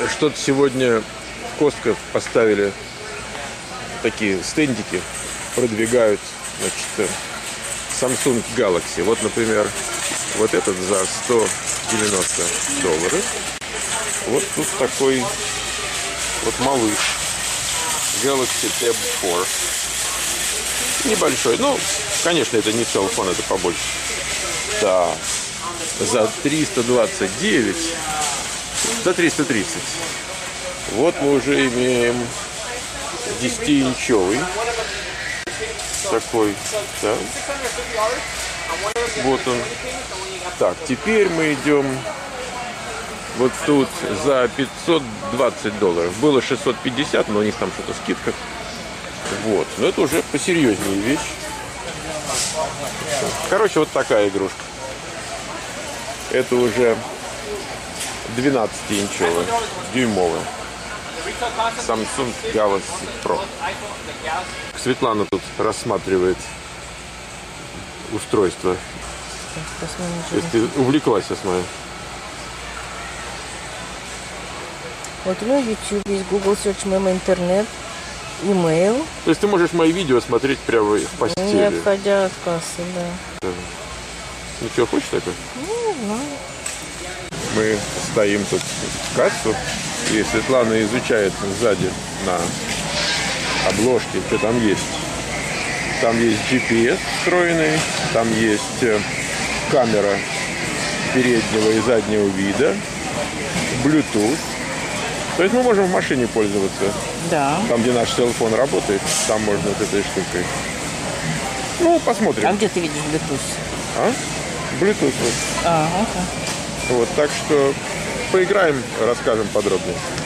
что-то сегодня в Costco поставили такие стендики, продвигают, значит, Samsung Galaxy. Вот, например, вот этот за $190. Вот тут такой вот малыш Galaxy Tab 4. Небольшой. Ну, конечно, это не телефон, это побольше. Да. За 329 до 330. Вот мы уже имеем 10-инчовый такой, да. Вот он. Так, теперь мы идем вот тут за $520. Было 650, но у них там что-то скидка. Вот, но это уже посерьезнее вещь. Короче, вот такая игрушка. Это уже 12-инчовая, дюймовая. Samsung Galaxy Pro. Светлана тут рассматривает устройство. То есть ты увлеклась, я смотрю. Вот у меня YouTube есть, Google Search, Memo, интернет, email. То есть ты можешь мои видео смотреть прямо в постели. Не отходя от кассы, да. Ну что, хочешь такое? Ну, не знаю. Мы стоим тут в кассу, и Светлана изучает сзади на обложке, что там есть. Там есть GPS встроенный, там есть камера переднего и заднего вида, Bluetooth. То есть мы можем в машине пользоваться. Да. Там, где наш телефон работает, там можно вот этой штукой. Ну, посмотрим. А где ты видишь Bluetooth? А? Bluetooth. Вот. Ага. Вот, так что поиграем, расскажем подробнее.